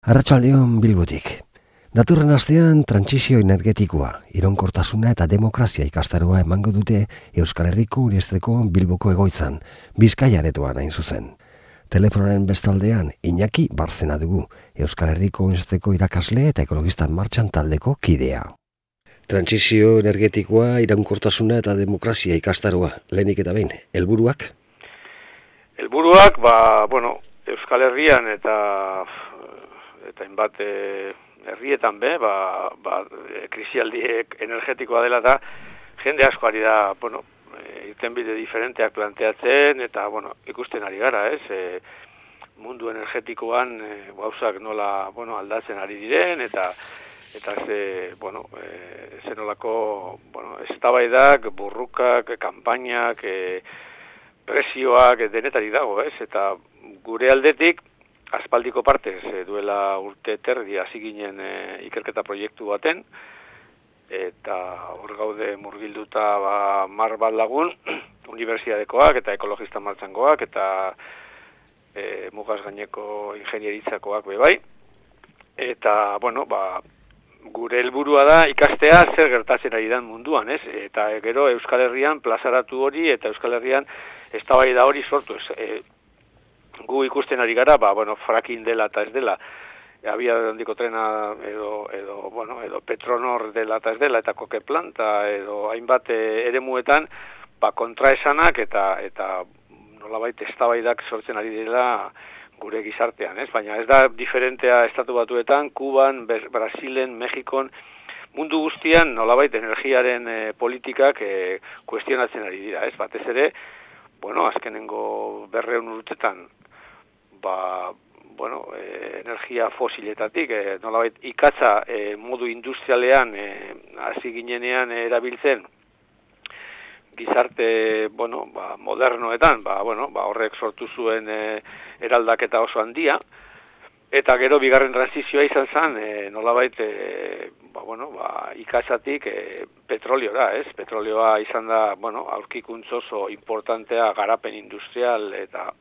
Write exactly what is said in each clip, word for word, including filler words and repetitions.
Arratsaldeon Bilbotik. Datorren astean trantsizio energetikoa, iraunkortasuna eta demokrazia ikastaroa emango dute Euskal Herriko Unibertsitateko Bilboko egoitzan, Bizkaia aretoan hain zuzen. Telefonaren bestaldean Iñaki Barzena dugu, Euskal Herriko Unibertsitateko irakasle eta ekologistan martxan taldeko kidea. Trantsizio energetikoa, iraunkortasuna eta demokrazia ikastaroa, lehenik eta behin, helburuak? Helburuak, ba, bueno, Euskal Herrian eta eta hainbat e, herrietan be, ba, ba, krisialdi energetikoa dela da, jende asko ari da, bueno, e, irtenbide diferenteak planteatzen, eta, bueno, ikusten ari gara, ez, e, mundu energetikoan e, gauzak nola, bueno, aldatzen ari diren, eta eta ze, bueno, e, ze nolako, bueno, eztabaidak, burrukak, kanpainak, e, presioak denetari dago, ez, eta gure aldetik, aspaldiko partez, e, duela urte terdi hasi ginen e, ikerketa proiektu baten, eta hor gaude murgilduta ba, mar bat lagun, unibertsitatekoak eta ekologista martxangoak, eta e, mugaz gaineko ingenieritzakoak be bai, eta, bueno, ba, gure helburua da ikastea zer gertatzen ari den munduan, ez? Eta gero Euskal Herrian plazaratu hori, eta Euskal Herrian eztabaida hori sortu, ez? E, gu ikusten ari gara, ba, bueno, fracking dela eta ez dela, abia handiko trena edo, edo, bueno, edo Petronor dela eta ez dela, eta koke planta, edo hainbat eremuetan, ba, kontraesanak eta, eta nolabait eztabaidak sortzen ari dela gure gizartean, ez? Baina ez da diferentea estatu batuetan, Kuban, Brasilen, Mexikon, mundu guztian nolabait energiaren e, politikak e, kuestionatzen ari dira, ez? Batez ere, bueno, azkenengo berreun urtetan, ba, bueno, e, energia fosiletatik, e, nolabait ikatza e, modu industrialean hasi e, ginenean e, erabiltzen gizarte, bueno, ba, modernoetan, ba, bueno, ba, horrek sortu zuen e, eraldaketa oso handia, eta gero bigarren transizioa izan zen, e, nolabait, e, ba, bueno, ba, ikatzatik e, petroliora, ez? Petrolioa izan da, bueno, aurkikuntz oso importantea garapen industrial eta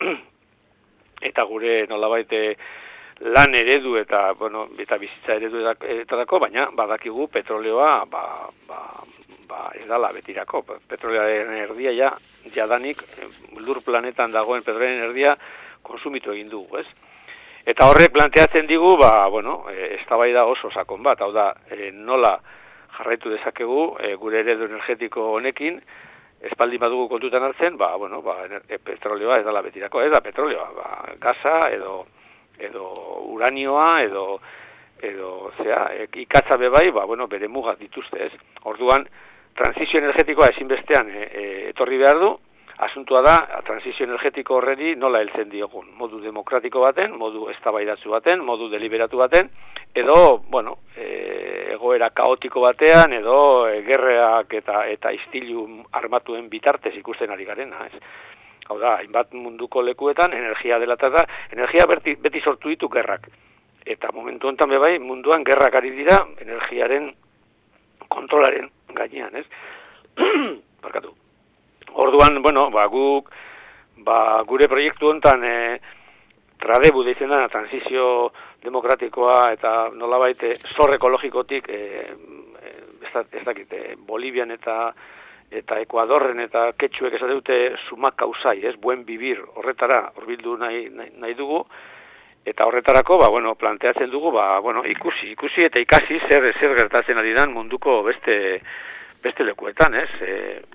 eta gure nolabait lan eredu eta, bueno, eta bizitza eredu etarako, baina badakigu petrolioa ba, ba, ba, ez dala betirako. Petrolioaren erdia ja, jadanik lur planetan dagoen petrolioaren erdia konsumitu egin dugu, ez? Eta horrek planteatzen digu, ba, bueno, eztabaida oso sakon bat, hau da, e, nola jarraitu dezakegu e, gure eredu energetiko honekin, espaldi badugu kontutan hartzen, ba, bueno, ba, e, petrolioa ez dala betirako, ez da petrolioa, ba, gaza edo, edo uranioa, edo, edo, zera, e, ikatza bebai, ba, bueno, bere mugak dituzte, ez? Orduan, transizio energetikoa ezinbestean e, e, etorri behar du, asuntua da, transizio energetiko horreri nola heltzen diogun, modu demokratiko baten, modu eztabaidatzu baten, modu deliberatu baten, edo, bueno, e, egoera kaotiko batean, edo e, gerreak eta eta istilu armatuen bitartez ikusten ari garena, ez? Hau da, hainbat munduko lekuetan, energia dela eta da, energia beti, beti sortu ditu gerrak. Eta momentu honetan bebai, munduan gerrak ari dira, energiaren kontrolaren gainean, ez? Barkatu. Orduan, bueno, ba, guk, ba, gure proiektu honetan e, tradebu deitzen da, transizio demokratikoa eta nolabait zor ekologikotik, e, e, ez dakit, e, Bolivian eta eta Ekuadorren eta ketxuek esate dute sumak kausai, ez, buen bibir, horretara, horbildu nahi, nahi, nahi dugu, eta horretarako, ba, bueno, planteatzen dugu, ba, bueno, ikusi, ikusi eta ikasi zer, zer gertatzen ari dan munduko beste, beste lekuetan, ez, e,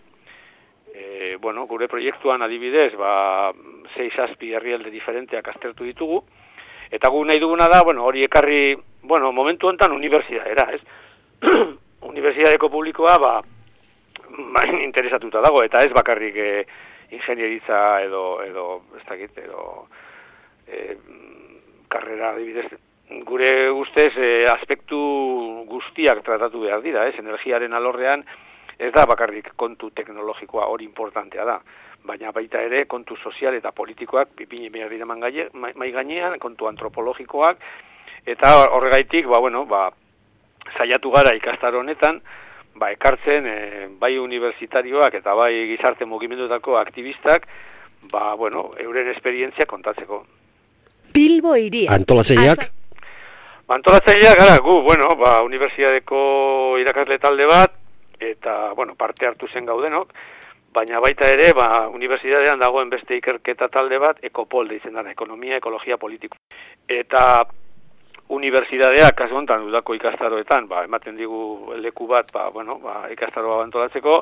E, bueno, gure proiektuan adibidez, ba, sei zazpi herrialde diferenteak aztertu ditugu, eta gu nahi duguna da, bueno, hori ekarri, bueno, momentu honetan unibertsitatea, ez? Unibertsitateko publikoa, ba, ba, interesatuta dago, eta ez bakarrik e, ingenieritza edo, edo, ez dakit, edo, e, karrera adibidez, gure ustez e, aspektu guztiak tratatu behar dira, ez? Energiaren alorrean, ez da bakarrik kontu teknologikoa hori importantea da, baina baita ere kontu sozial eta politikoak pipini behar dira mai gainean, kontu antropologikoak, eta horregaitik, ba, bueno, ba, saiatu gara ikastaro honetan, ba, ekartzen e, bai unibertsitarioak eta bai gizarte mugimendutako aktivistak, ba, bueno, euren esperientzia kontatzeko. Bilbo iria. Antolatzaileak? Antolatzaileak gara, gu, bueno, ba, unibertsitateko irakasle talde bat, eta, bueno, parte hartu zen gaudenok, baina baita ere, ba, unibertsitatean dagoen beste ikerketa talde bat, Ekopol deitzen da, ekonomia, ekologia, politiko. Eta unibertsitateak, kasu honetan, udako ikastaroetan, ba, ematen digu leku bat, ba, bueno, ba, ikastaroa antolatzeko,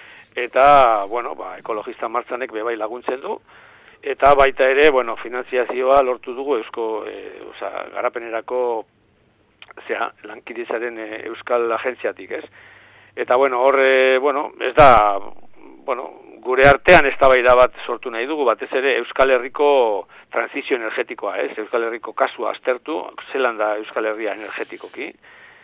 eta, bueno, ba, ekologista martzanek bebai laguntzen du, eta baita ere, bueno, finanziazioa lortu dugu eusko, e, oza, garapenerako, zera, lankidetzaren e, euskal agentziatik, ez? Eta, bueno, horre, bueno, ez da, bueno, gure artean eztabaida bat sortu nahi dugu, batez ere Euskal Herriko transizio energetikoa, ez? Euskal Herriko kasua aztertu, zelan da Euskal Herria energetikoki,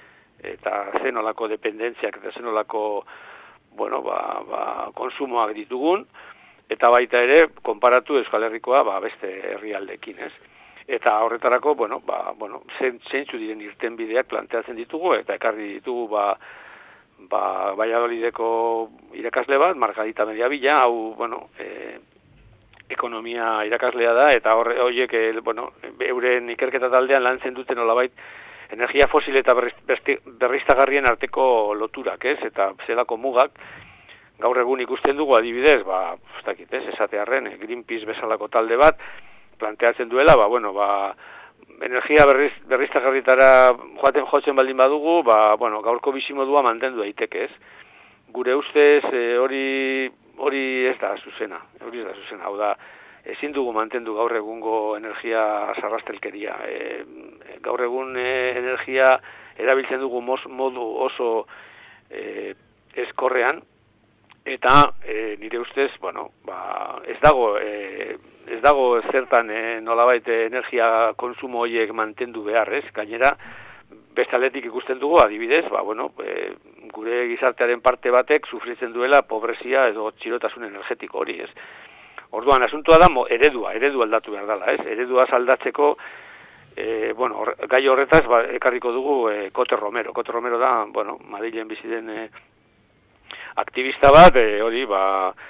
eta zenolako dependentziak eta zenolako, bueno, ba, ba, konsumoak ditugun, eta baita ere, konparatu Euskal Herrikoa ba, beste herrialdeekin, ez? Eta horretarako, bueno, ba, bueno, zeintzu diren irtenbideak planteatzen ditugu, eta ekarri ditugu, ba, ba, Valladolideko irakasle bat, Margarita Mediavilla, hau, bueno, e, ekonomia irakaslea da, eta horre, horiek, e, bueno, euren ikerketa taldean lantzen duten nolabait, energia fosil eta berriztagarrien arteko loturak, ez? Eta zelako mugak, gaur egun ikusten dugu adibidez, ba, ez dakit, ez, esatearren, Greenpeace bezalako talde bat, planteatzen duela, ba, bueno, ba, energia berriz, berriztagarritara joaten jotzen baldin badugu, ba, bueno, gaurko bizimodua mantendu daiteke, ez? Gure ustez, e, hori, hori ez da zuzena, hori ez da zuzena, hau da, ezin dugu mantendu gaur egungo energia sarrastelkeria. E, gaur egun e, energia erabiltzen dugu mos, modu oso e, eskorrean, eta e, nire ustez, bueno, ba, ez dago, e, ez dago zertan e, nolabait energia konsumo horiek mantendu behar, ez? Gainera, bestaletik ikusten dugu, adibidez, ba, bueno, e, gure gizartearen parte batek sufritzen duela pobrezia edo txirotasun energetiko hori, ez? Orduan, asuntoa da, mo, eredua, eredua aldatu behar dela, ez? Eredua aldatzeko, e, bueno, or, gai horretaz, ba, ekarriko dugu e, Kote Romero. Kote Romero da, bueno, Madrilen bizi den e, aktivista bat, e, hori, ba,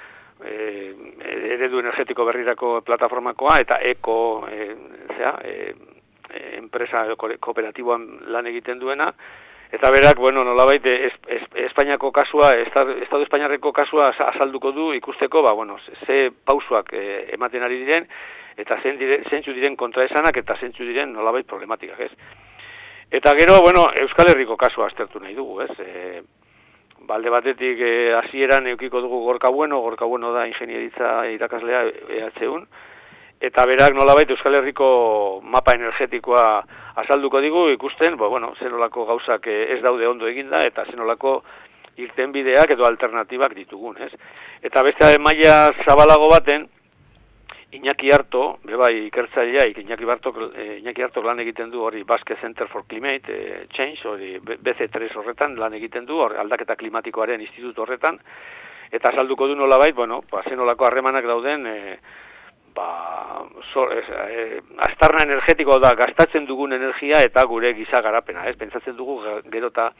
e, eredu energetiko berrirako plataformakoa, eta eko, e, zera, e, enpresa kooperatiboan lan egiten duena, eta berak, bueno, nolabait, es, es, Espainiako kasua, Estado, Estado Espainiarreko kasua azalduko du ikusteko, ba, bueno, ze pausuak eh, ematen ari diren, eta zeintzu diren kontraesanak, eta zeintzu diren nolabait problematikak, ez? Eta gero, bueno, Euskal Herriko kasua aztertu nahi dugu, ez? E, balde batetik hasieran e, eukiko dugu Gorka Bueno, Gorka Bueno da ingenieritza irakaslea E H U N, eta berak nolabait Euskal Herriko mapa energetikoa azalduko digu ikusten, bo, bueno, zenolako gauzak ez daude ondo eginda, eta zenolako irtenbideak edo alternatibak ditugun, ez? Eta beste maila zabalago baten, Iñaki Arto, bebai ikertzailea, Iñaki Arto, eh, Iñaki Arto lan egiten du hori Basque Center for Climate eh, Change, hori B C tres horretan lan egiten du, hori aldaketa klimatikoaren institutu horretan, eta azalduko du nolabait, bueno, ba, zenolako harremanak dauden, eh, ba, so, ez, e, aztarna energetiko da, gastatzen dugun energia eta gure giza garapena, ez? Pentsatzen dugu gero eta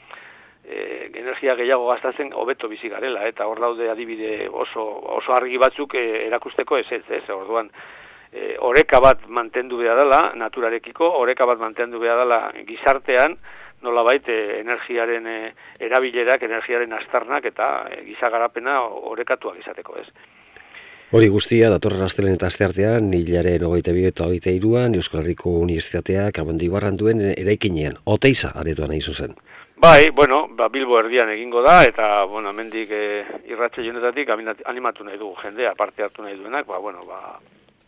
e, energia gehiago gastatzen hobeto bizi garela, eta hor daude adibide oso, oso argi batzuk e, erakusteko ez ez, ez? Orduan, e, oreka bat mantendu behar dela, naturarekiko, oreka bat mantendu behar dela gizartean, nolabait e, energiaren e, erabilerak, energiaren aztarnak eta e, giza garapena orekatuak izateko, ez? Hori guztia, datorren astelen eta asteartean, hilaren hogeita bi eta hogeita hiruan, Euskal Herriko Unibertsitateak Abandoibarran duen eraikinean, Oteiza aretoan nahi zuzen. Bai, bueno, ba, Bilbo erdian egingo da, eta, bueno, hemendik e, irratxe jonetatik animatu nahi dugu jendea, parte hartu nahi duenak, ba, bueno, ba,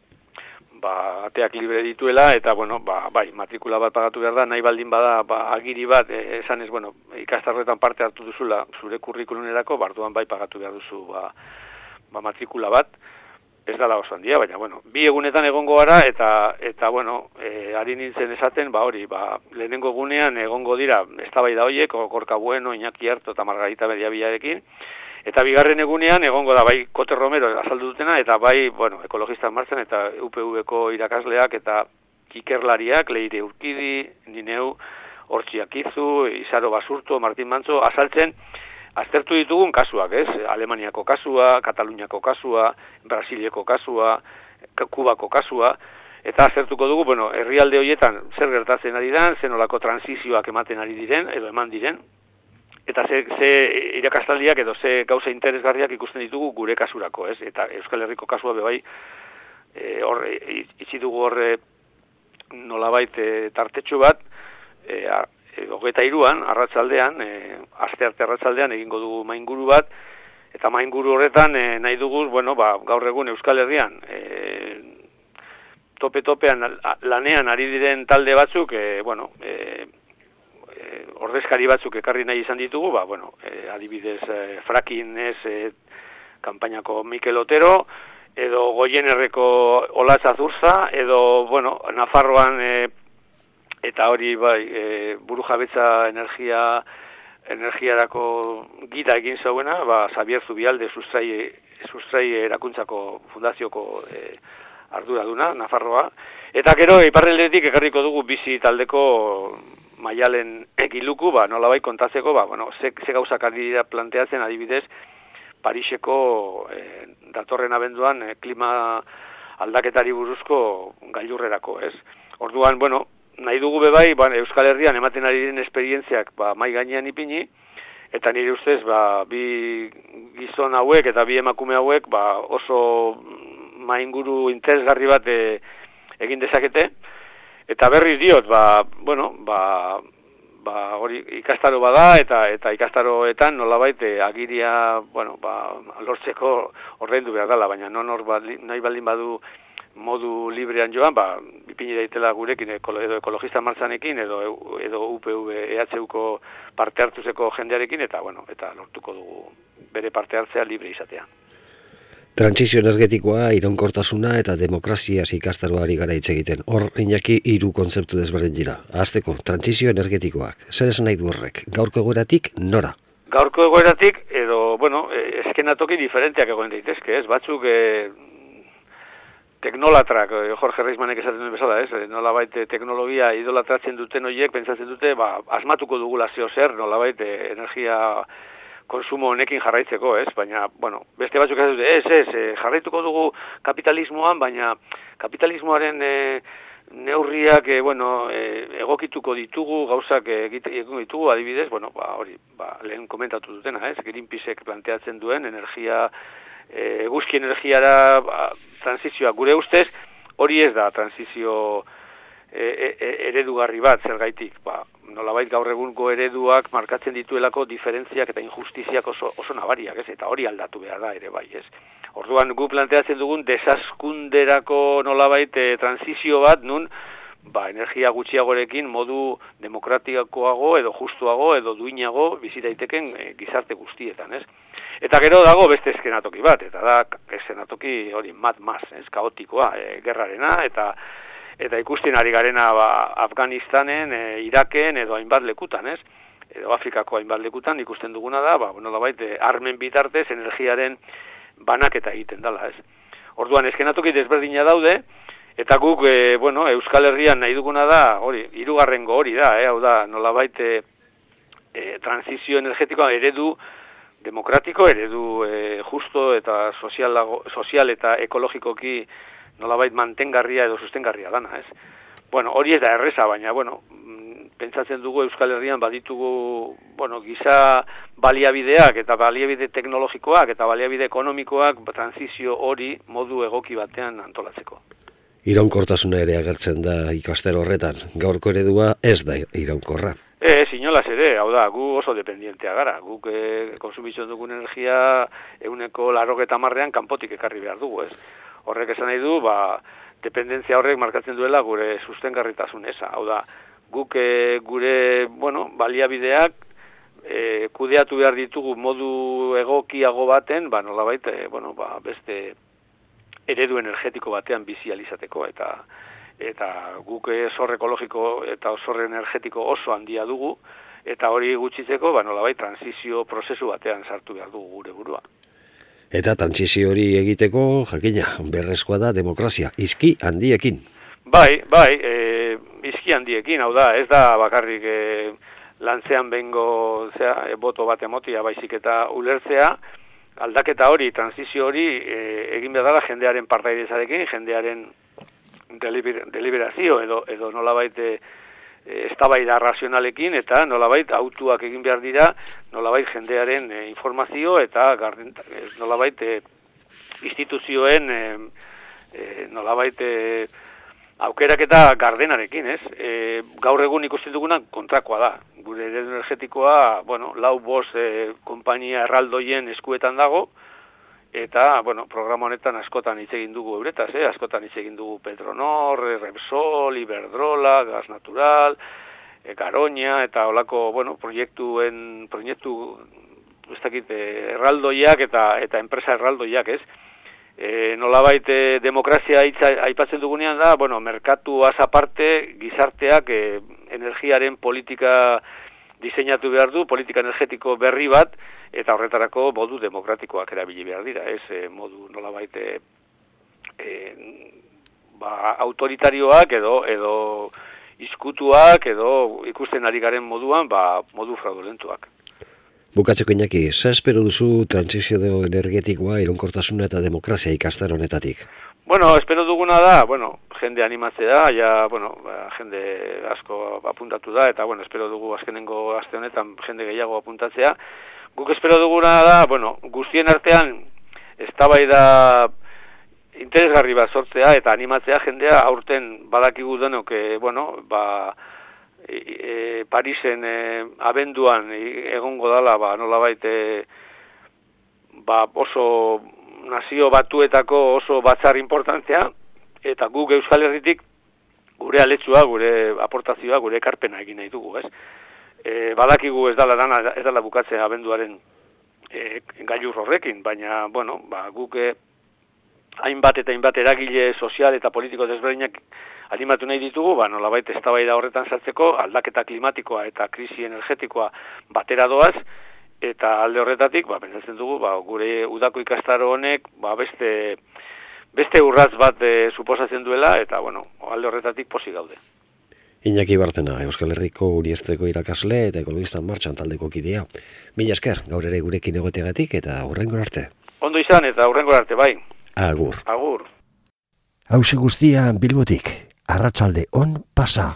ba, ateak libre dituela, eta, bueno, ba, bai, matrikula bat pagatu behar da, nahi baldin bada, ba, agiri bat, e, esan ez, bueno, ikastarretan parte hartu duzula, zure kurrikulunerako, barduan bai pagatu behar duzu, ba, ba, matrikula bat, ez dala oso handia, baina, bueno, bi egunetan egongo gara, eta, eta bueno, e, ari nintzen esaten, ba, hori, ba, lehenengo egunean egongo dira, eztabaida horiek, Gorka Bueno, Iñaki Arto eta Margarita Mediavillarekin, eta bigarren egunean egongo da, bai, Kote Romero azaldu dutena, eta bai, bueno, ekologistak martzen, eta U P V-ko irakasleak, eta ikerlariak, Leire Urkidi, Nineu, Hortxiak Izu, Izaro Basurto, Martin Mantzo, azaltzen, aztertu ditugun kasuak, ez? Alemaniako kasua, Kataluniako kasua, Brasileko kasua, Kubako kasua, eta aztertuko dugu, bueno, herrialde horietan zer gertatzen ari den, zer nolako transizioak ematen ari diren, edo eman diren, eta ze, ze irakastaldiak edo ze gauza interesgarriak ikusten ditugu gure kasurako, ez? Eta Euskal Herriko kasua bebai, e, hor, itxi dugu horre nolabait e, tartetxo bat, e, e, hogeita hiruan, arratsaldean, e, aste arte arratsaldean egingo dugu mainguru bat, eta mainguru horretan e, nahi dugu, bueno, ba, gaur egun Euskal Herrian, e, tope-topean lanean ari diren talde batzuk, e, bueno, e, e, ordezkari batzuk ekarri nahi izan ditugu, ba, bueno, e, adibidez, e, fracking ez, e, kanpainako Mikel Otero, edo Goienerreko Olatz Azurza, edo, bueno, Nafarroan, e, eta hori, bai, e, burujabetza energia, energiarako gida egin zauena, ba, Xabier Zubialde sustrai, sustrai erakuntzako fundazioko e, arduraduna, Nafarroa. Eta gero, iparraldetik ekarriko dugu bizi taldeko Maialen egiluku, ba, nolabait kontatzeko, ba, bueno, ze, ze gauzak ari dira planteatzen, adibidez, Pariseko eh, datorren abenduan eh, klima aldaketari buruzko gailurrerako, ez? Orduan, bueno, nahi dugu bebai, ba, Euskal Herrian ematen ari diren esperientziak ba, mai gainean ipini, eta nire ustez, ba, bi gizon hauek eta bi emakume hauek ba, oso mainguru interesgarri bat e, egin dezakete, eta berriz diot, ba, bueno, ba, ba, hori ikastaro bada, eta eta ikastaroetan nolabait agiria, bueno, ba, lortzeko ordaindu behar dela, baina non hor bali, nahi baldin badu modu librean joan, ba, ipini daitela gurekin, edo ekologista martzanekin, edo, edo U P V E H Uko parte hartuzeko jendearekin, eta, bueno, eta lortuko dugu bere parte hartzea libre izatea. Trantsizio energetikoa, iraunkortasuna eta demokraziaz ikastaroari gara hitz egiten. Hor, Iñaki, hiru kontzeptu desberdin dira. Hasteko, trantsizio energetikoak. Zer esan nahi du horrek? Gaurko egoeratik nora? Gaurko egoeratik, edo, bueno, eskenatoki diferenteak egoen daitezke, ez? Batzuk, e, teknolatrak, Jorge Reismanek esaten duen bezala, ez? Nolabait teknologia idolatratzen duten horiek, pentsatzen dute, ba, asmatuko dugula zeo zer, nolabait energia konsumo honekin jarraitzeko, ez? Baina, bueno, beste batzuk ez dute, ez, ez, jarraituko dugu kapitalismoan, baina kapitalismoaren e, neurriak, e, bueno, e, egokituko ditugu, gauzak egiten ditugu, adibidez, bueno, ba, hori, ba, lehen komentatu dutena, ez? Greenpeaceek planteatzen duen energia, e, eguzki energiara, ba, transizioa, gure ustez, hori ez da transizio e, e, eredugarri bat, zergaitik, ba, nolabait gaur egungo ereduak markatzen dituelako diferentziak eta injustiziak oso, oso nabariak, ez? Eta hori aldatu behar da ere bai, ez? Orduan gu planteatzen dugun desaskunderako nolabait e, transizio bat, nun ba, energia gutxiagorekin modu demokratikoago edo justuago edo duinago bizi daiteken e, gizarte guztietan, ez? Eta gero dago beste eskenatoki bat, eta da eskenatoki hori Mad Max, ez? Kaotikoa, e, gerrarena, eta eta ikusten ari garena ba, Afganistanen, e, Iraken edo hainbat lekutan, ez? Edo Afrikako hainbat lekutan ikusten duguna da, ba, bueno, labait, e, armen bitartez energiaren banaketa egiten dela, ez? Orduan, eskenatoki desberdina daude, eta guk, e, bueno, Euskal Herrian nahi duguna da, hori, hirugarrengo hori da, eh? Hau da, nolabait, e, e, transizio energetikoa eredu demokratiko, eredu e, justo eta sozial, sozial eta ekologikoki nolabait mantengarria edo sustengarria dana, ez? Bueno, hori ez da erreza, baina, bueno, pentsatzen dugu Euskal Herrian baditugu, bueno, giza baliabideak eta baliabide teknologikoak eta baliabide ekonomikoak transizio hori modu egoki batean antolatzeko. Iraunkortasuna ere agertzen da ikastaro horretan. Gaurko eredua ez da iraunkorra. Ez, inolaz ere, hau da, gu oso dependientea gara. Guk e, konsumitzen dugun energia euneko larrogeta marrean kanpotik ekarri behar dugu, ez? Horrek esan nahi du, ba, dependentzia horrek markatzen duela gure sustengarritasun eza. Hau da, guk e, gure, bueno, baliabideak e, kudeatu behar ditugu modu egokiago baten, ba, nolabait, e, bueno, ba, beste eredu energetiko batean bizi alizateko, eta eta guk zor ekologiko eta zor energetiko oso handia dugu, eta hori gutxitzeko, ba, nolabait, transizio prozesu batean sartu behar dugu gure burua. Eta trantsizio hori egiteko, jakina, berrezkoa da demokrazia, izki handiekin. Bai, bai, e, izki handiekin, hau da, ez da bakarrik e, lantzean bengo zera, e, boto bat emotia baizik eta ulertzea, aldaketa hori, transizio hori e, egin behar dela jendearen partaidezarekin, jendearen deliber, deliberazio edo, edo nolabait e, eztabaida razionalekin eta nolabait autuak egin behar dira, nolabait jendearen e, informazio eta garden, nolabait e, instituzioen e, e, nolabait e, aukerak eta gardenarekin, ez? E, gaur egun ikusten duguna kontrakoa da. Gure eredu energetikoa, bueno, lau bost e, konpainia erraldoien eskuetan dago, eta, bueno, programa honetan askotan hitz egin dugu euretaz, eh? Askotan hitz egin dugu Petronor, Repsol, Iberdrola, Gas Natural, e, Garoña, eta holako, bueno, proiektuen, proiektu, ez dakit, erraldoiak eta, eta enpresa erraldoiak, ez? E, nolabait e, demokrazia hitza aipatzen dugunean da, bueno, merkatuaz aparte gizarteak e, energiaren politika diseinatu behar du, politika energetiko berri bat, eta horretarako modu demokratikoak erabili behar dira, ez e, modu nolabait e, e, ba, autoritarioak edo edo izkutuak edo ikusten ari garen moduan, ba, modu fraudulentuak. Bukatzeko Iñaki, zer espero duzu trantsizio energetikoa, iraunkortasuna eta demokrazia ikastaro honetatik? Bueno, espero duguna da, bueno, jende animatzea, ja, bueno, ba, jende asko apuntatu da, eta, bueno, espero dugu azkenengo aste honetan jende gehiago apuntatzea. Guk espero duguna da, bueno, guztien artean eztabaida interesgarri bat sortzea eta animatzea jendea aurten badakigu denok, bueno, ba, E, e, Parisen e, abenduan egongo dala, ba, nolabait e, ba, oso nazio batuetako oso batzar importantzia, eta guk Euskal Herritik gure aletsua, gure aportazioa, gure ekarpena egin nahi dugu, ez? E, badakigu ez dala dana, ez dala bukatzea abenduaren e, gailur horrekin, baina, bueno, ba, guk e, hainbat eta hainbat eragile sozial eta politiko desberdinak animatu nahi ditugu, ba, nolabait eztabaida horretan sartzeko, aldaketa klimatikoa eta krisi energetikoa batera doaz, eta alde horretatik, ba, pentsatzen dugu, ba, gure udako ikastaro honek, ba, beste, beste urratz bat e, suposatzen duela, eta, bueno, alde horretatik pozik gaude. Iñaki Bartena, Euskal Herriko Uriesteko irakasle eta Ekologista Martxan taldeko kidea. Mila esker, gaur ere gurekin egoteagatik eta hurrengo arte. Ondo izan eta hurrengo arte, bai. Agur. Agur. Hauxe guztia Bilbotik, arratsalde on pasa.